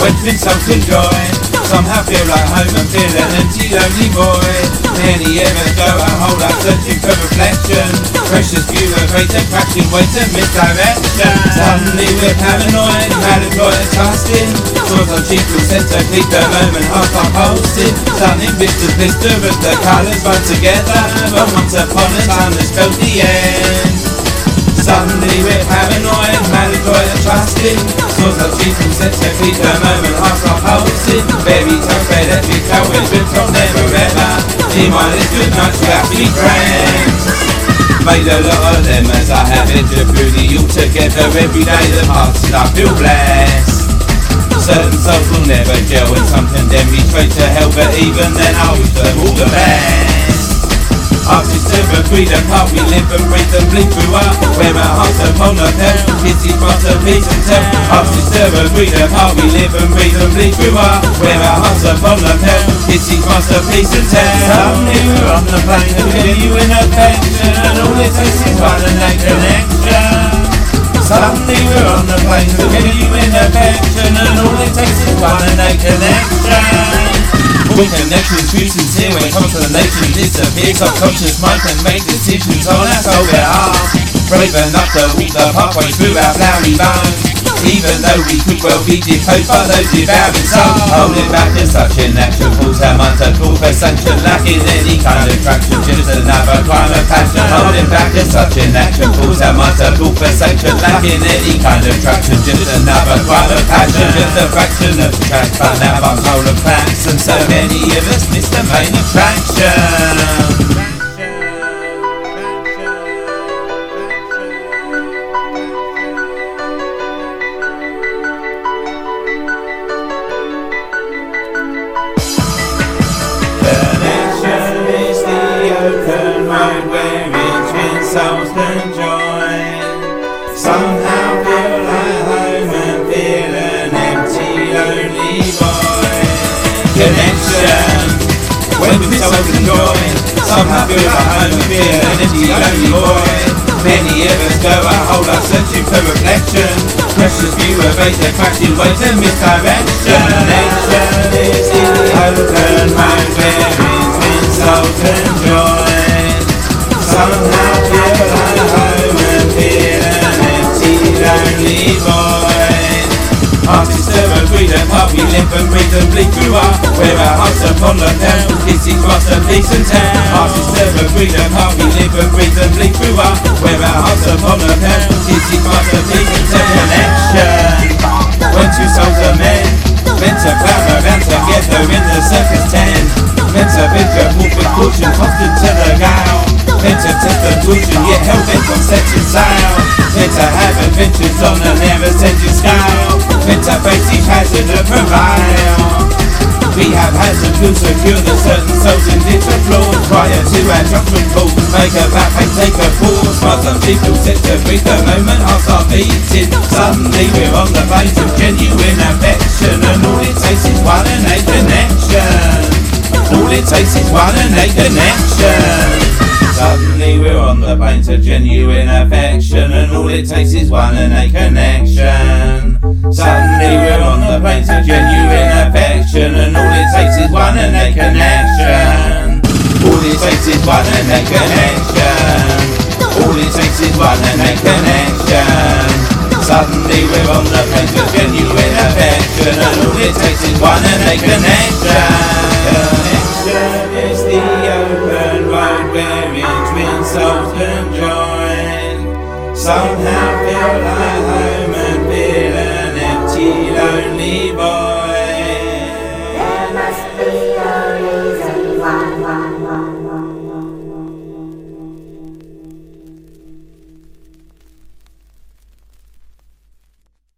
when twin souls conjoin. Somehow feel like home and feel an empty lonely void. Many ever go a whole lot searching for reflection. Precious few of fate and crashing weight and misdirection. Suddenly we're paranoid, maladroit and trusting. Swords on cheek will center, keep the moment half our pulsing. Stunning vistas blister as the colours run together. But once upon a time they spelled the end. Suddenly we're paranoid, maladroit and trusting. Swords on cheek will center, keep the moment half our pulsing. Very tough, electric, always been from never ever. Meanwhile it's good nights, we have to be friends. Made a lot of them as I have entered through the all together. Every day that passes I feel blessed. Certain souls will never gel and some condemn me straight to hell, but even then I wish them all the best. Artists ever breathe apart, we live and breathe and bleed through us. Where our hearts upon the pedal, it's each masterpiece and tell. Artists ever breathe apart, we live and breathe and bleed through us. Where our hearts upon the pedal, it's each masterpiece and tell. Suddenly we're on the plane of genuine affection, and all it takes is one and a connection. Suddenly we're on the plane of genuine affection, and all it takes is one and a connection. We connect with true sincere when consolation disappears. Subconscious mind can make decisions on our soul behalf. Brave enough to walk the pathway through our flowery bones. Even though we could well be deposed by those devouring souls. Holding back is such a natural force. Our minds are called for sanction, lacking any kind of traction. Just another crime of passion. Holding back is such a natural force. Our minds are called for sanction, lacking any kind of traction. Just another crime of passion. Just a fraction of the track, but now I'm whole of facts, and so many of us miss the main attraction. Souls can join. Somehow feel like home and feel an empty, lonely void. Connection, when we souls can join. Somehow feel like home and feel an empty, lonely void. Many of us go a whole lot searching for reflection. Precious few evade their crashing waves and misdirection. Connection is the open mind wherein twin souls can join. Somehow feel like home and feel an empty, lonely void. Artists ever breathe apart, we live and breathe and bleed through us. Where our hearts upon the pedal, it's each masterpiece and tell. Artists ever breathe apart, we live and breathe and bleed through us. Where our hearts upon the pedal, it's each masterpiece and tell. Connection, when two souls are men, meant to clown around together in the circus tent. Meant to venture forth with caution, constant to the gale. Meant to test the tuition, yet hell-bent on setting sail. Meant to have adventures on an ever-ascending scale. Meant to face each hazard and prevail. We have had some to secure the certain souls in little flaws. Prior to our judgment call, make a back and take a pause. While some people set to breathe the moment hearts are beating. Suddenly we're on the plains of genuine affection, and all it takes is one and a connection. All it takes is one and a connection. Suddenly we're on the plains of genuine affection, and all it takes is one and a connection. Suddenly we're on the plains of genuine affection, and all it takes is one and a connection. All it takes is one and a connection. All it takes is one and a connection. Suddenly we're on the plains of genuine affection, and all it takes is one and a connection. Connection is the open road wherein twin souls can join. Somehow